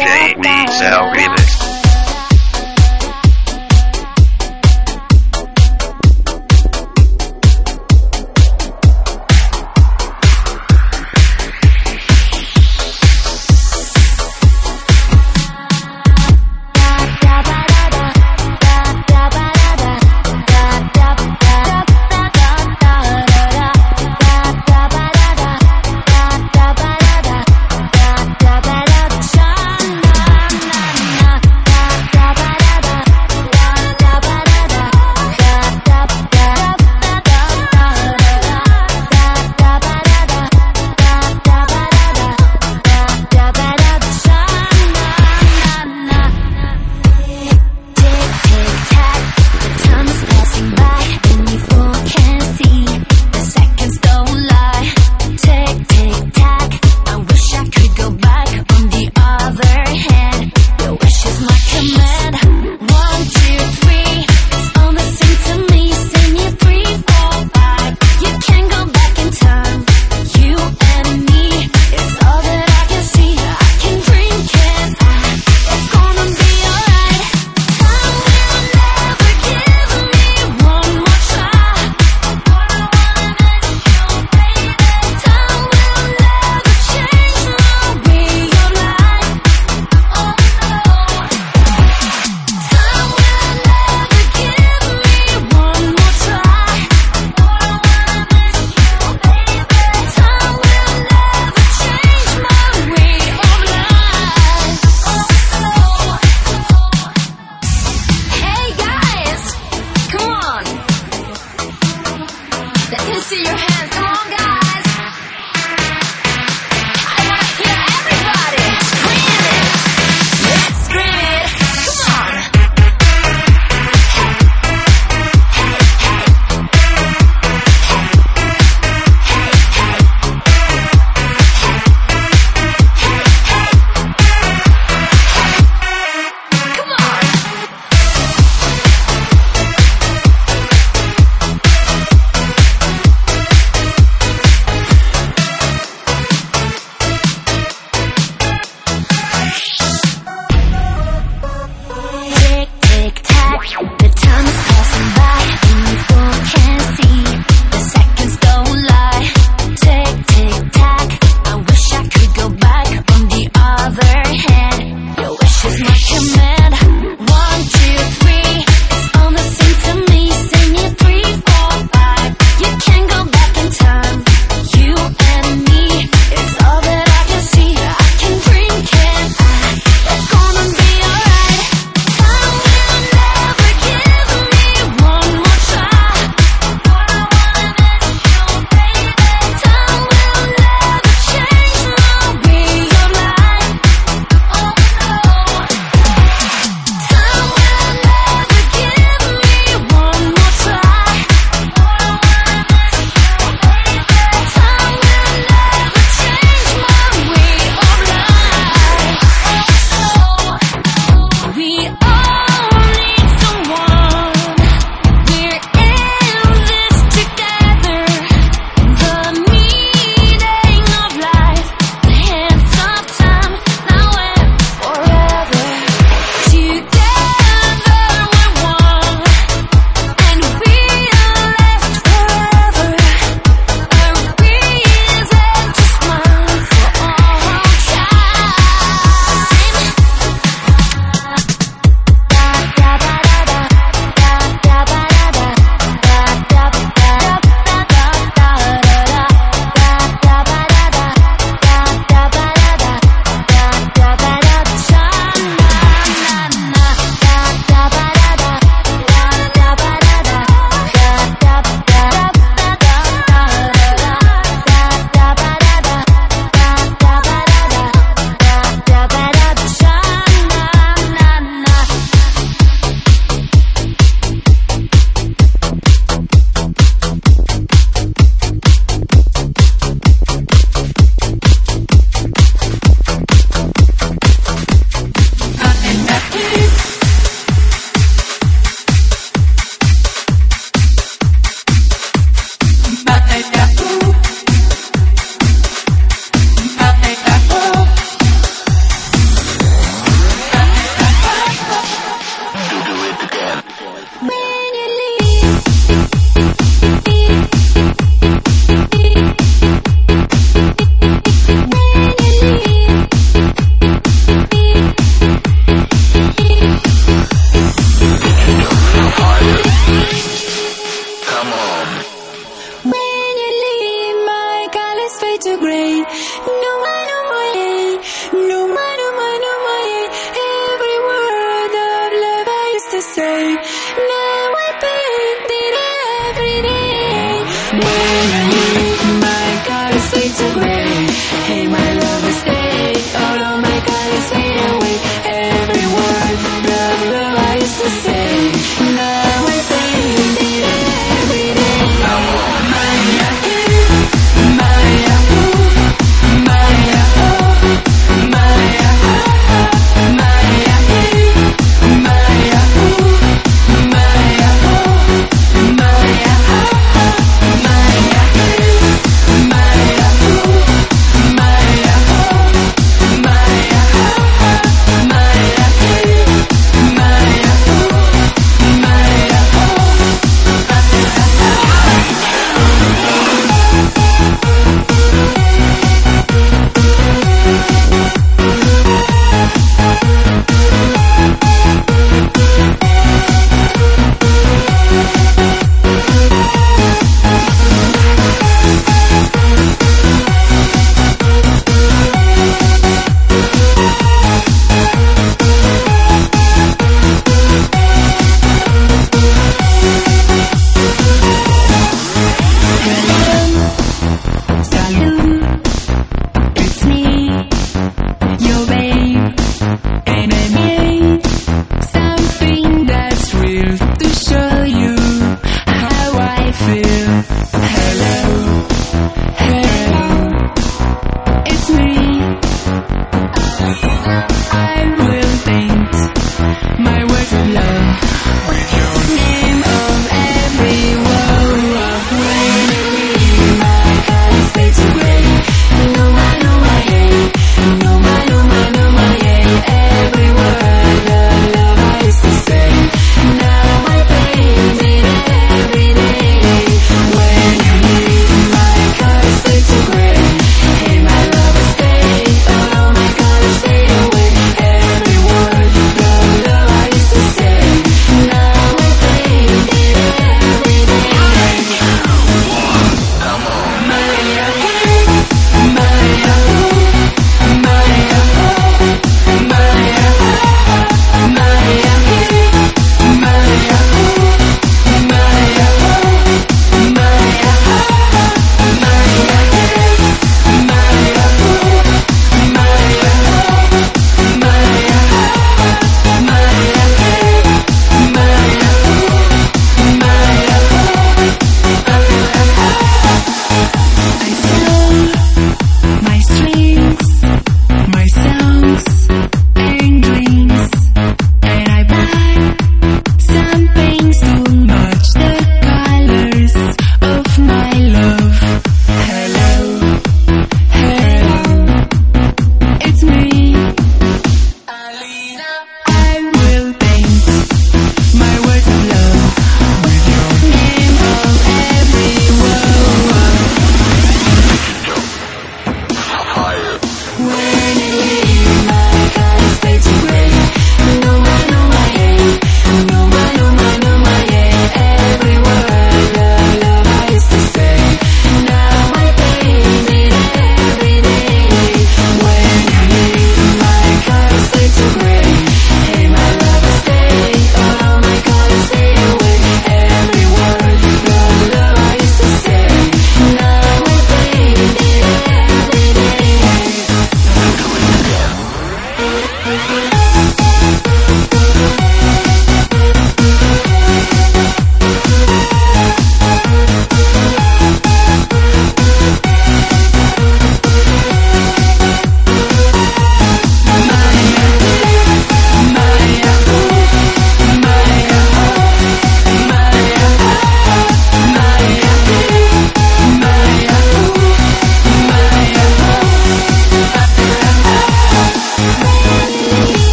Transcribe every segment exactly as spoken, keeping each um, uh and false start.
K B Cell Remix.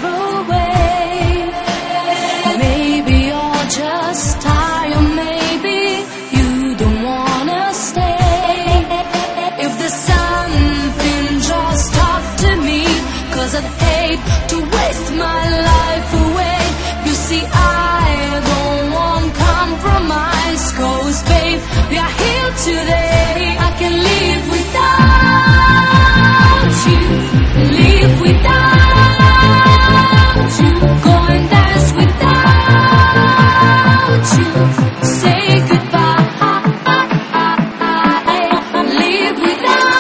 away. Maybe you're just tired, maybe you don't wanna stay. If there's something, just talk to me, 'cause I'd hate to waste my life away. You see, I don't want compromise, 'cause babe, we are here today. I can live without you, live without you, go and dance without you, say goodbye, live without.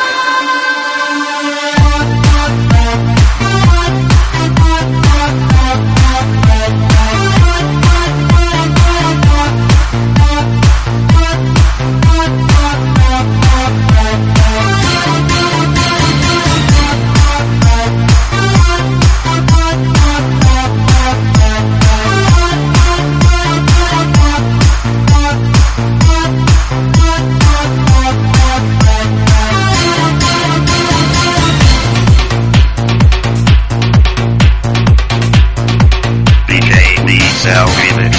D J D-Cell Remix.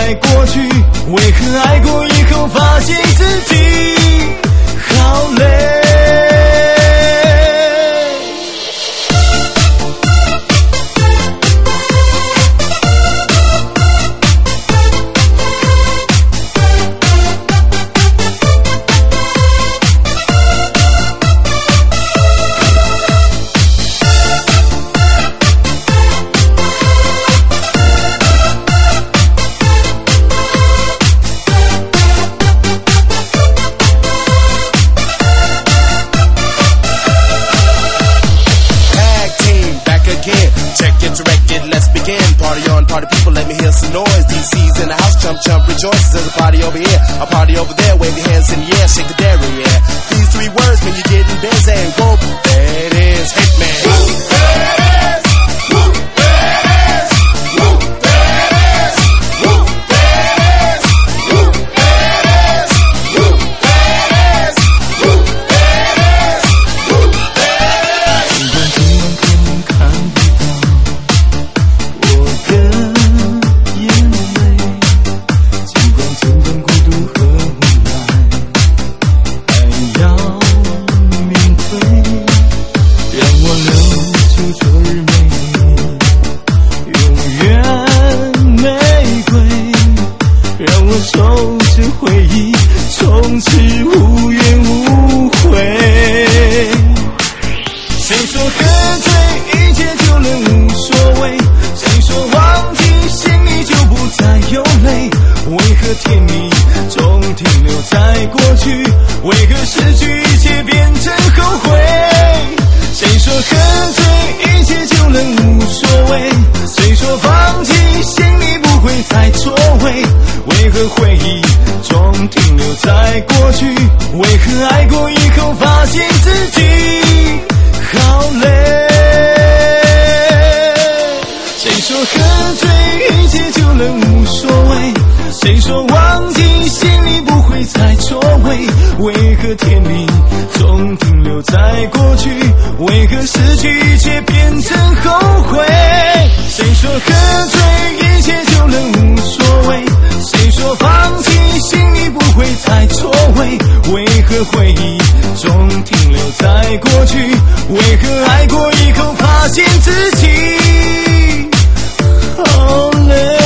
在过去，为何爱过以后发现自己好累。 Party people, let me hear some noise. D C's in the house, jump, jump, rejoice. There's a party over here, a party over there. Wave your hands in the air, shake the dairy, yeah. These three words mean you're getting busy. Whoa, there it is, Hitman. Woo, there it is. Woo, there it is. Woo, there it is. Woo, there it is. Woo, there it is. Woo, there it is. Woo, there it is. Woo, there it is. 尽管今晚可能看不到我的收拾回忆，从此无怨无悔。谁说喝醉一切就能无所谓？谁说忘记心里就不再有泪？为何甜蜜总停留在过去？为何失去一切变成后悔？谁说喝醉一切就能无所谓？谁说放弃心里不会再错位？为何回忆总停留在过去？为何爱过以后发现自己好累？谁说喝醉一切就能无所谓？谁说忘记心里不会再错位？为何甜蜜总停留在过去？为何失去一切变成后悔？谁说喝醉一切就能无所谓？谁说放弃心里不会再错位？为何回忆总停留在过去？为何爱过以后发现自己好累？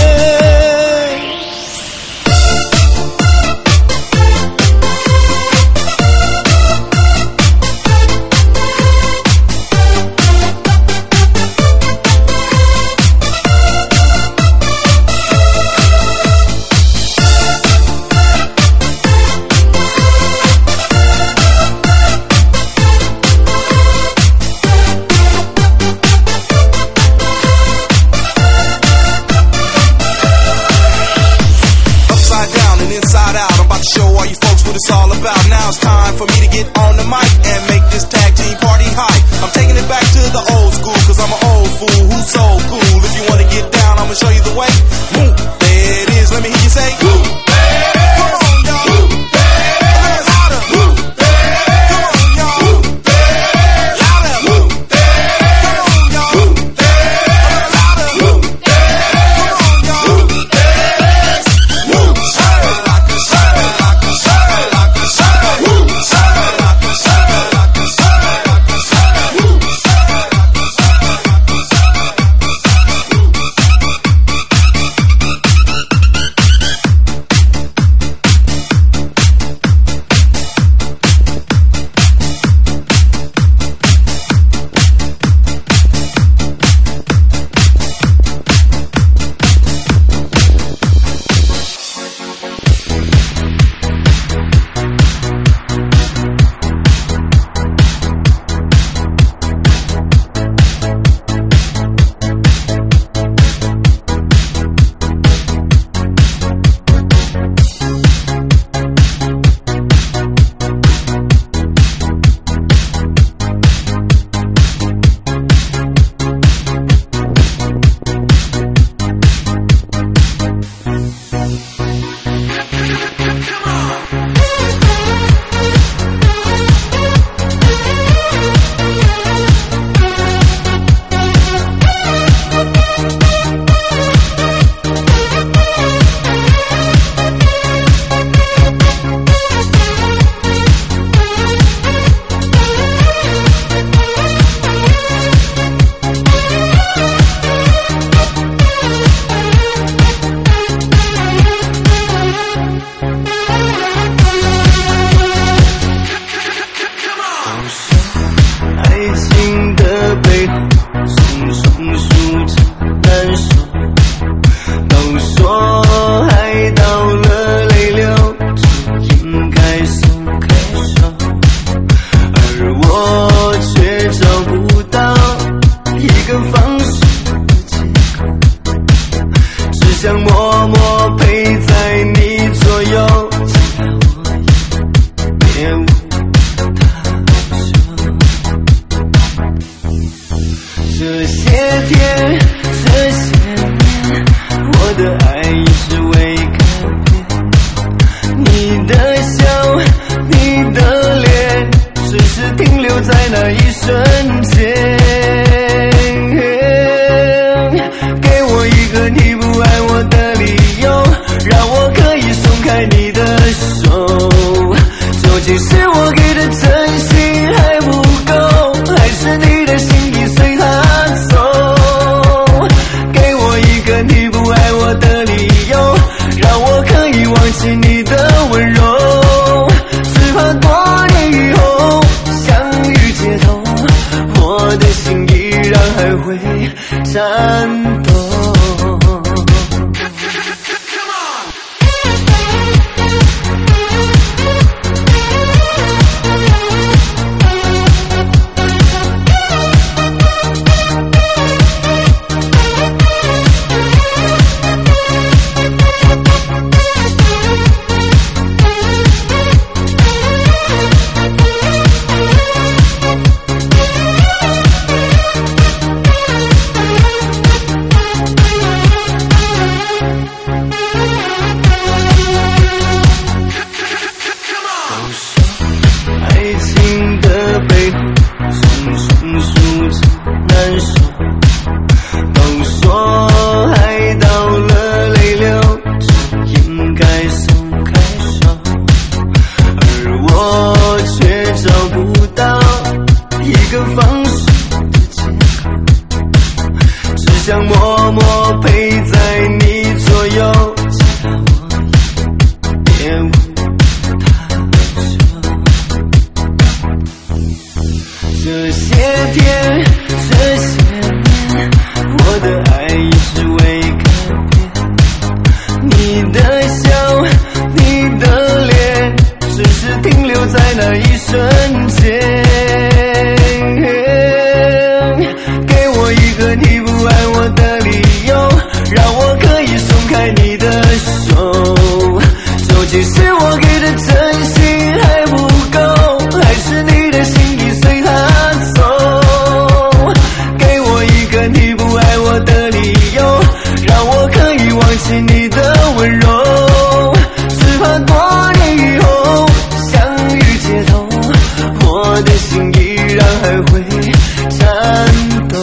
我却找不到一个放手的借口，只想默默陪在你左右，直到我也别无他手。这些天这些年，我的爱一直未改变，你的笑你的脸只是停留在那一瞬间，给我一个你不爱我的理由，让我可以松开你的手。究竟是我给的真心还不够，还是你的心意随它走？给我一个你不爱我的理由，让我可以忘记你的温柔，只怕多年以后相遇街头，我的心依然还会颤抖。想默默陪在你左右，直到我也无他手。这些天这些年，我的爱一直未改变，你的笑你的脸只是停留在那一瞬间，给我一个你不爱我的理由，让我可以松开你的手。究竟是我给的真心还不够，还是你的心意随它走？给我一个你不爱我的理由，让我可以忘记你的温柔，只怕多年以后相遇街头，我的心依然还会颤抖。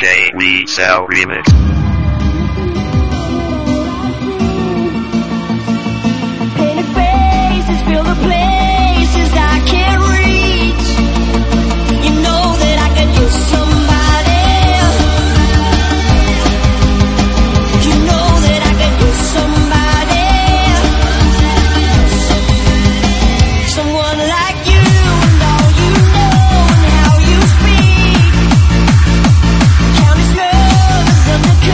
J Lee Cell Remix. Painted faces fill the places I can't reach. You know that I could use somebody. You know that I could use somebody. Someone like you and all you know and how you speak. Countless lovers undercover.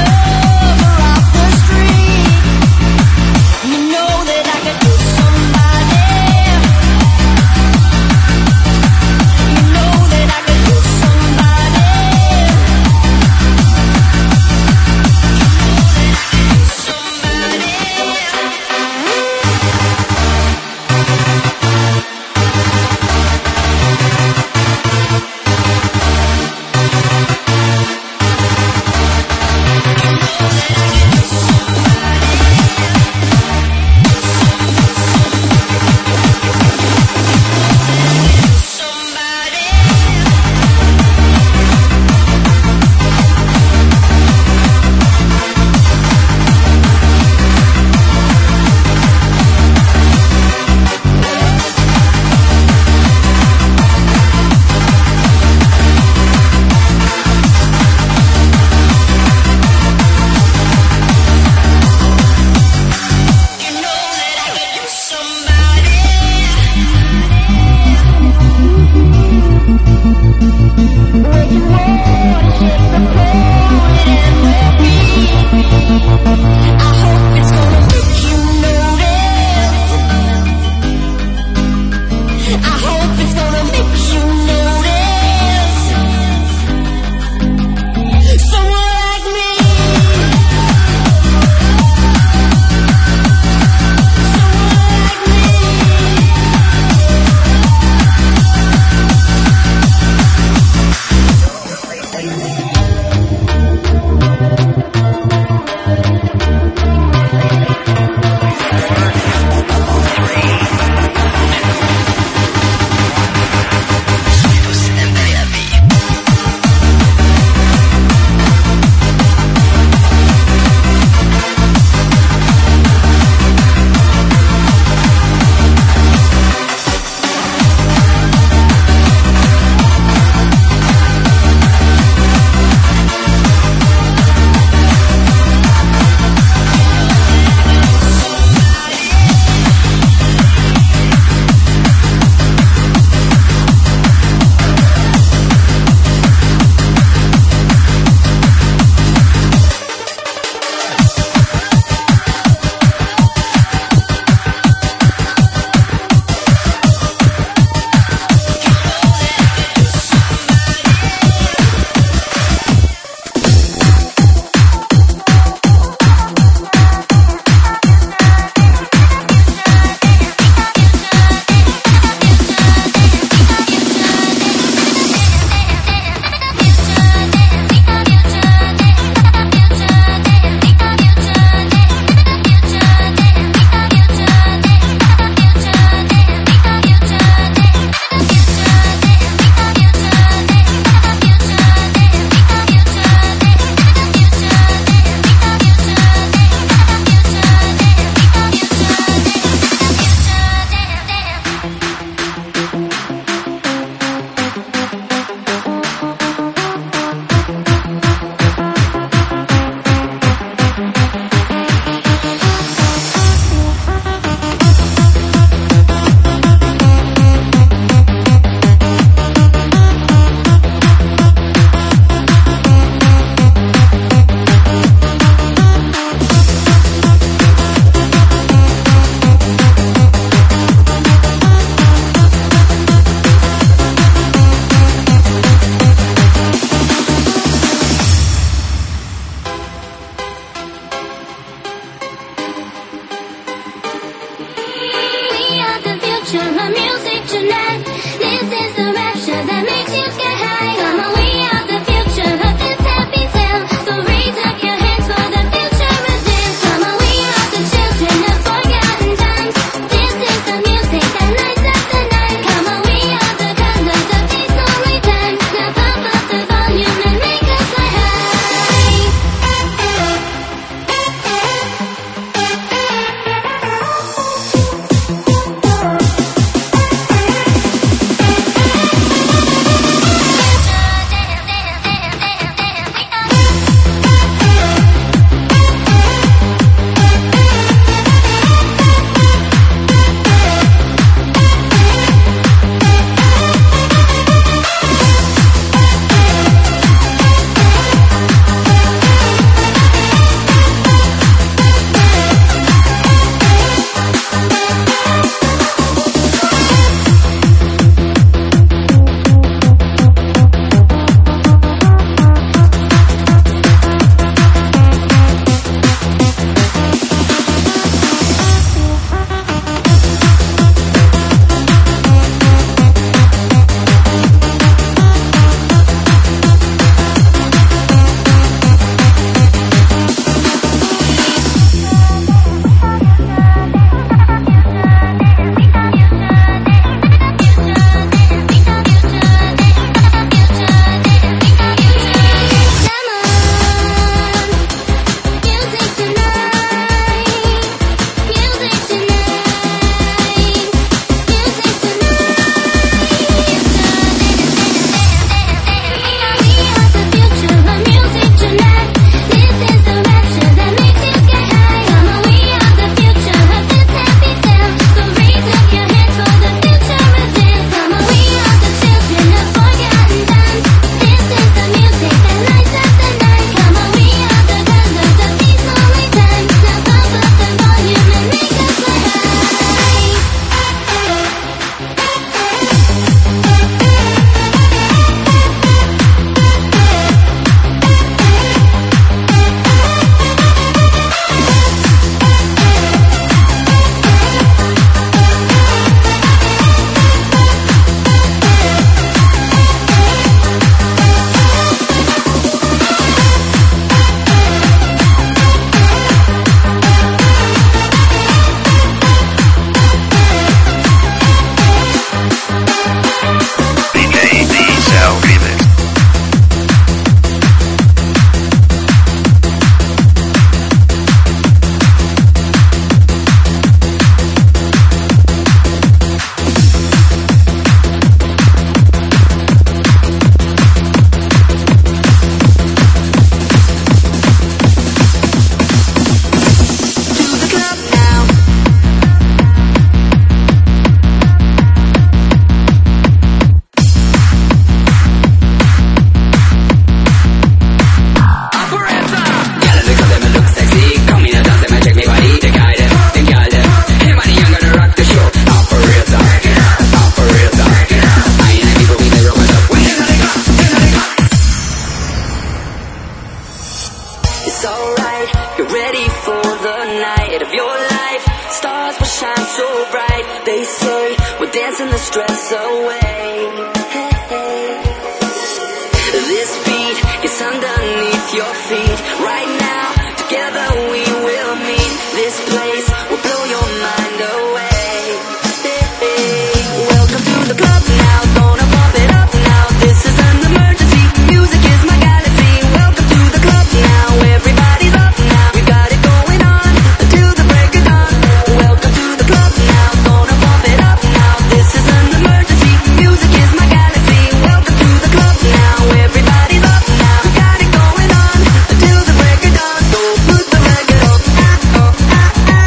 You're ready for the night of your life. Stars will shine so bright. They say we're dancing the stress away. Hey, hey. This beat is underneath your feet. Right now, together we will meet. This place will blow your mind away. Hey, hey. Welcome to the club now. Gonna pump it up now. This is an emergency. Music is my galaxy. Welcome to the club now. Everybody's up now. We got it going on until the break of dawn. Welcome to the club now. Gonna pump it up now. This is an emergency. Music is my galaxy. Welcome to the club now. Everybody's up now. We got it going on until the break of dawn. So put the record on. So put it on the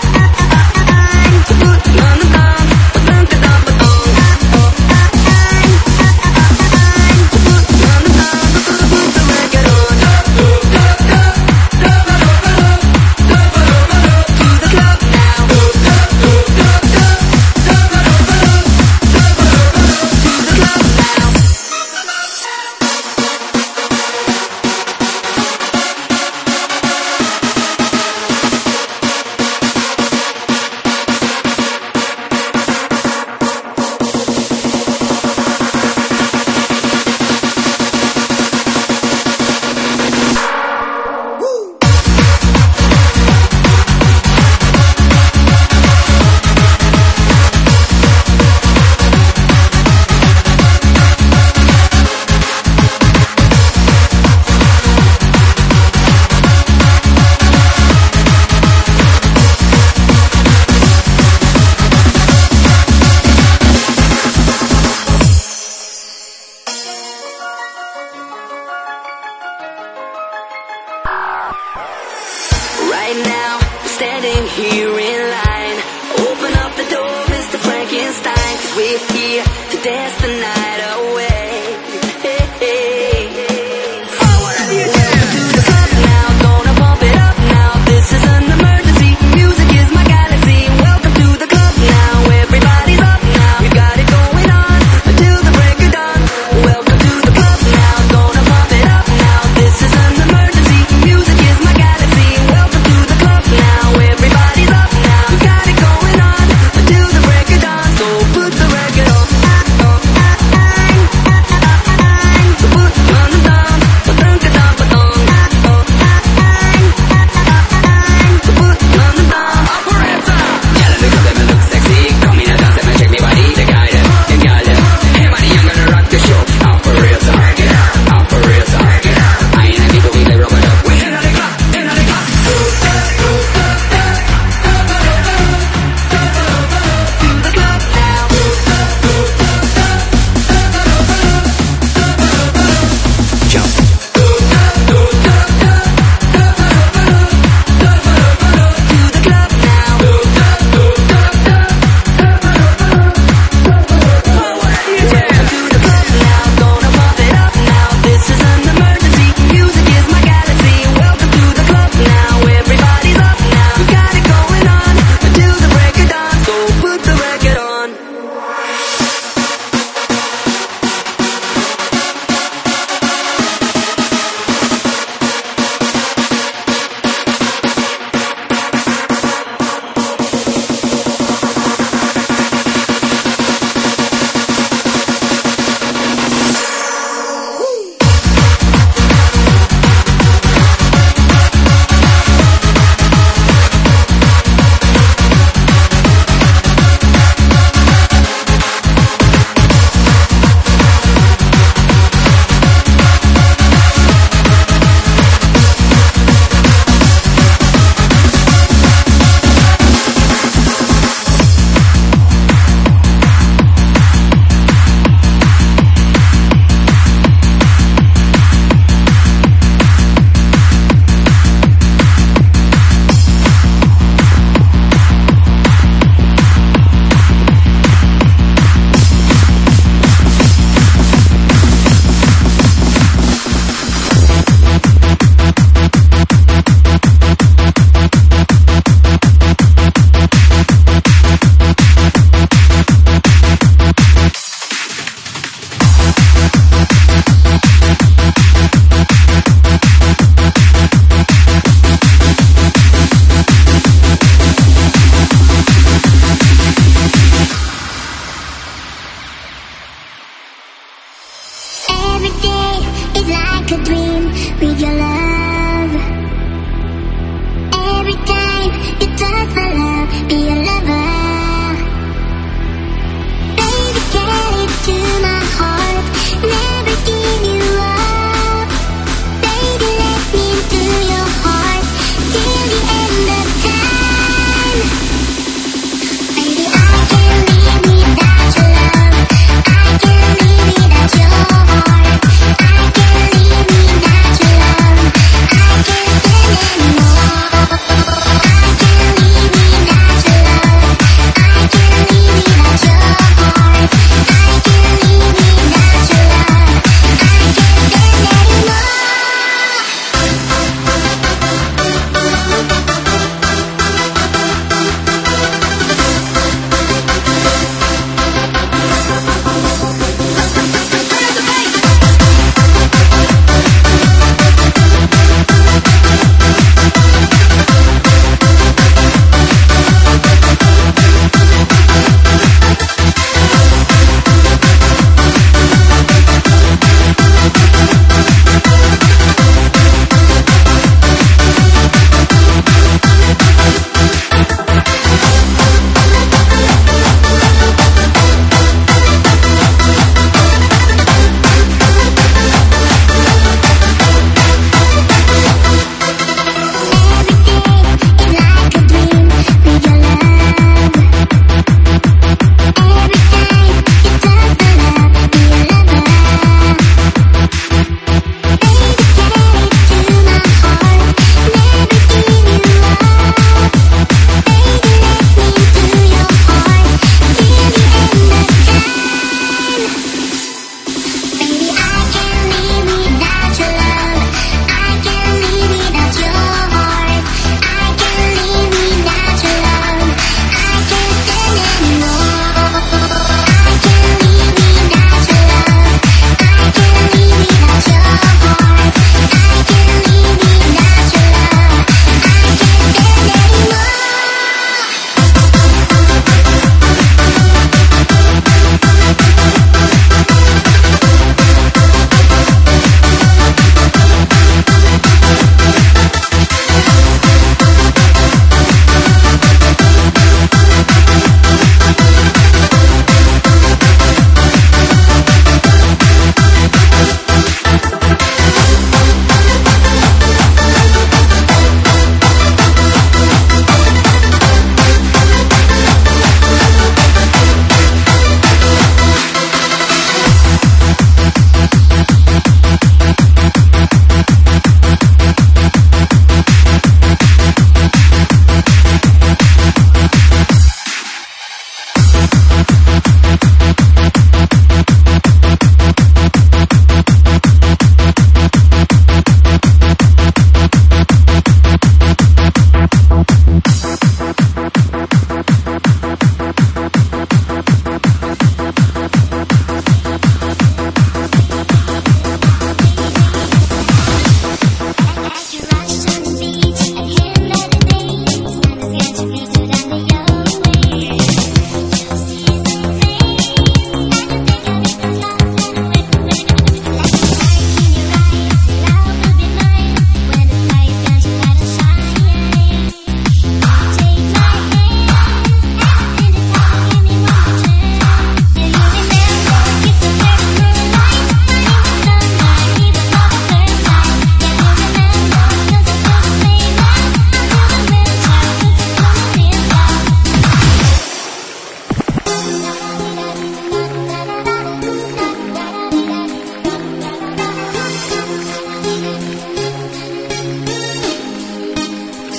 thumb. But dunk it up, but don't. So put it on the thumb. Put the record on. To the club now. Right now, we're standing here in line. Open up the door, Mister Frankenstein, 'cause we're here to dance the night away. Hey, hey, hey. Welcome to the club now, gonna pump it up now. This is an emergency, music is my galaxy. Welcome to the club now, everybody's up now. We got it going on until the break of dawn. Welcome to the club now, gonna pump it up now. This is an emergency, music is my galaxy. Welcome to the club now, everybody's up now. We got it going on until the break of dawn. So put the record on.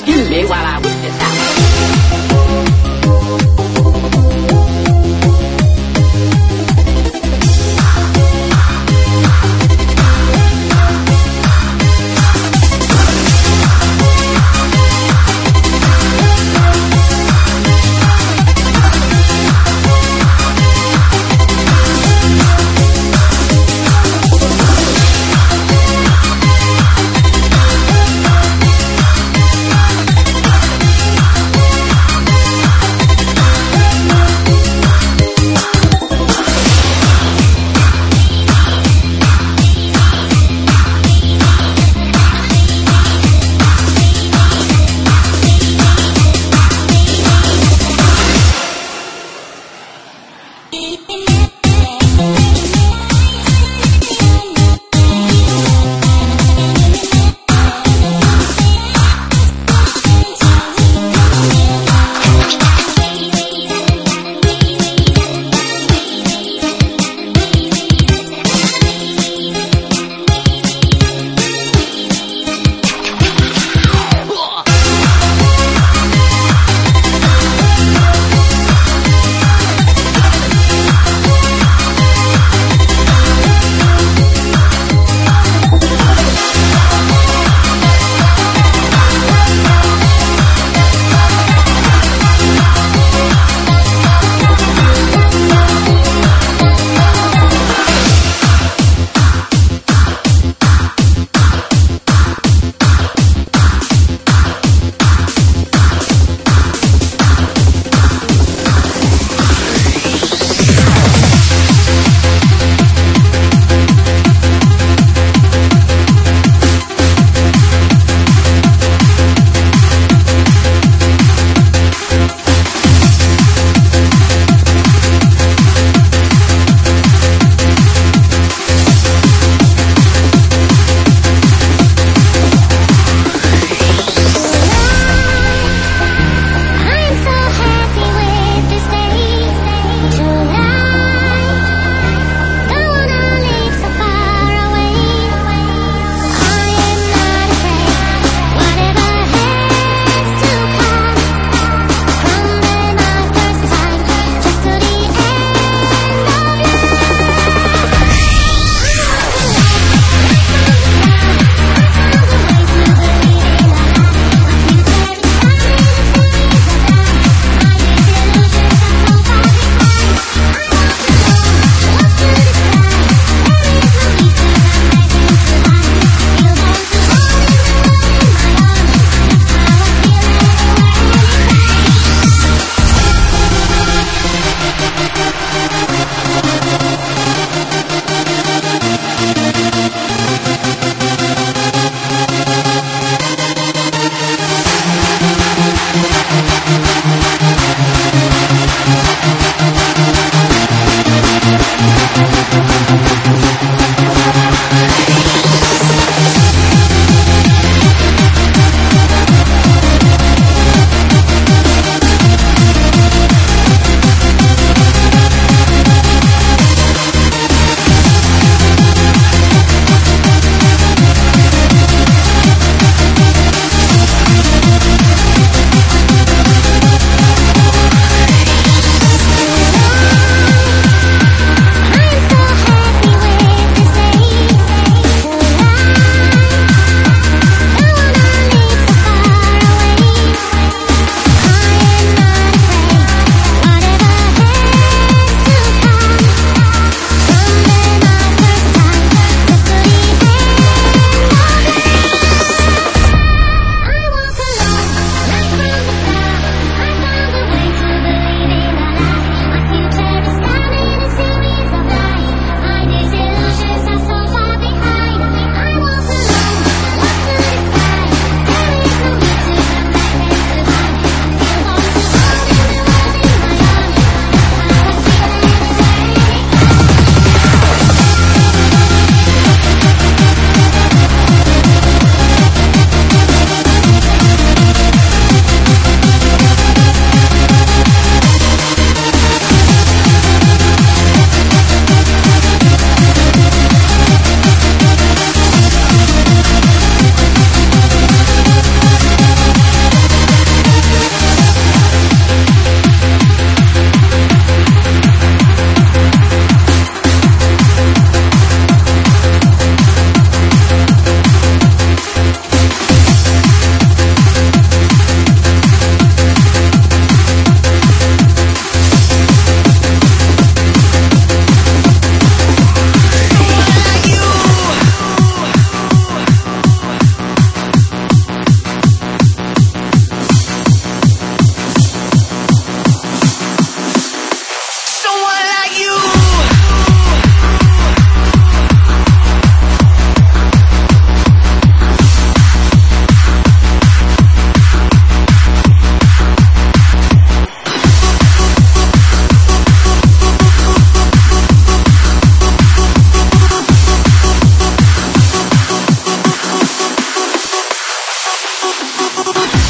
excuse me while I whip this out.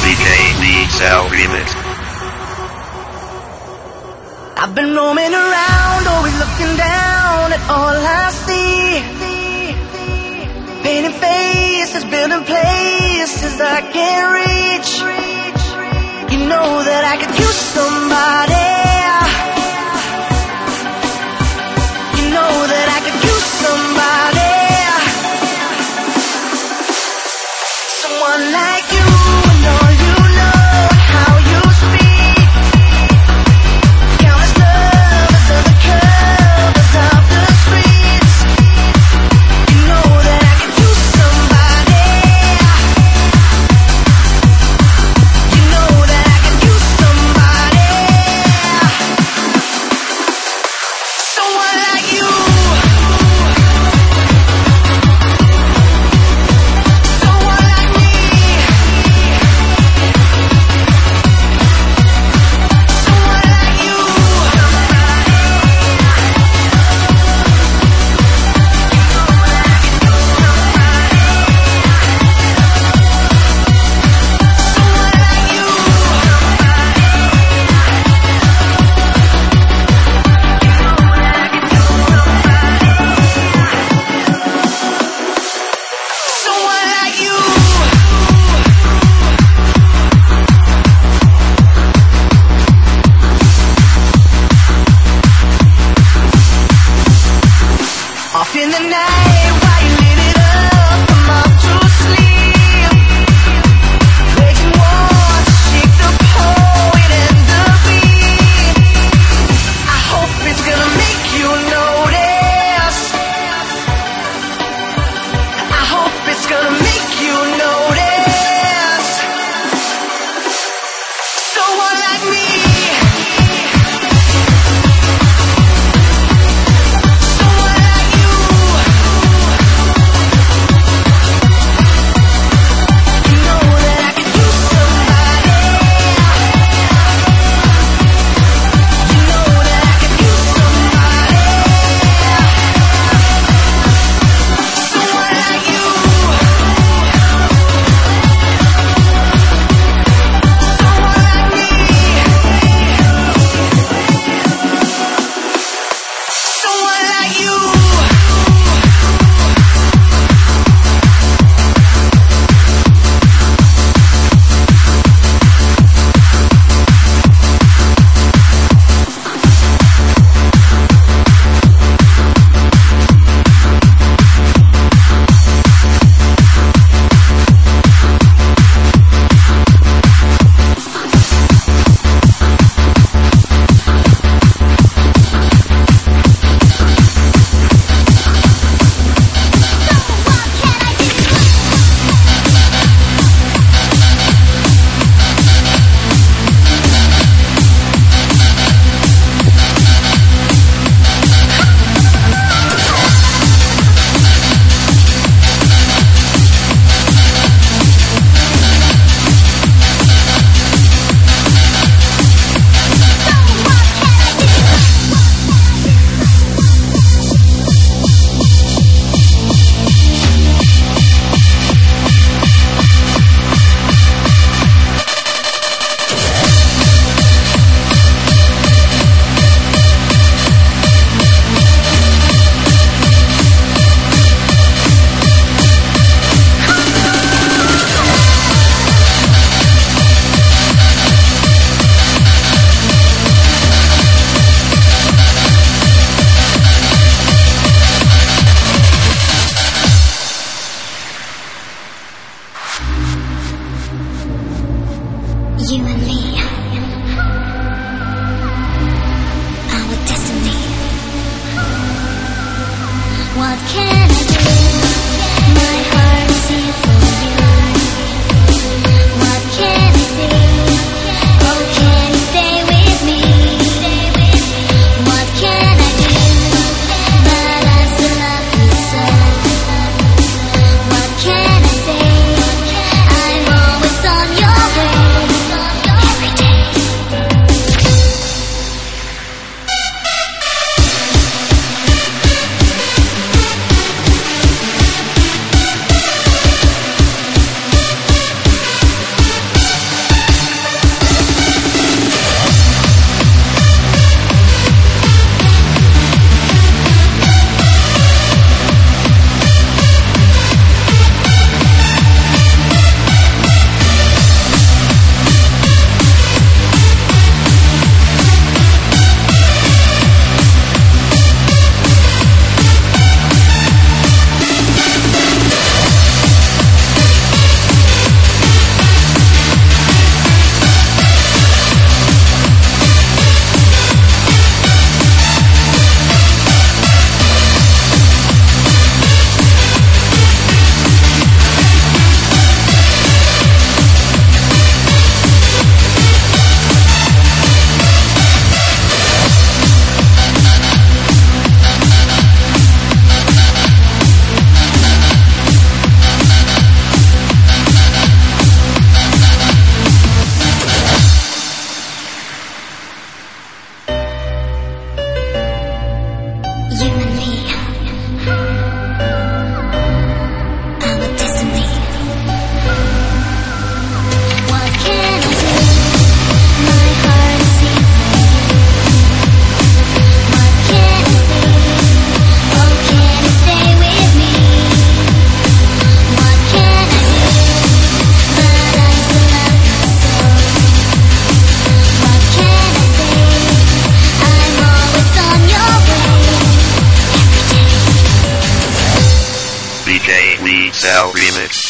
D J D-Cell Remix. I've been roaming around, always looking down at all I see. Painting faces, building places I can't reach. You know that I could use somebody. You know that I could use somebody. Someone like you, and all you know, how you speak. Countless lovers of the curves of the streets. You know that I could use somebody. You know that I could use somebody. Someone like you. Someone like me. Someone like you. Someone like you. Someone like you. Off in the night, while you lit it up, I'm off to sleep. Waging war to shake the poet and the beat. I hope it's gonna make you notice. I hope it's gonna make you notice. Someone like me. Someone like you. You know that I could use somebody. You know that I could use somebody. Someone like you. Someone like me. Someone like you. You and me, our destiny. What can I do? My heart is here for you. What can I say? Oh, can you stay with me? What can I do? But I still love you so. What can I say? I'm always on your way. Every day. X L Remix.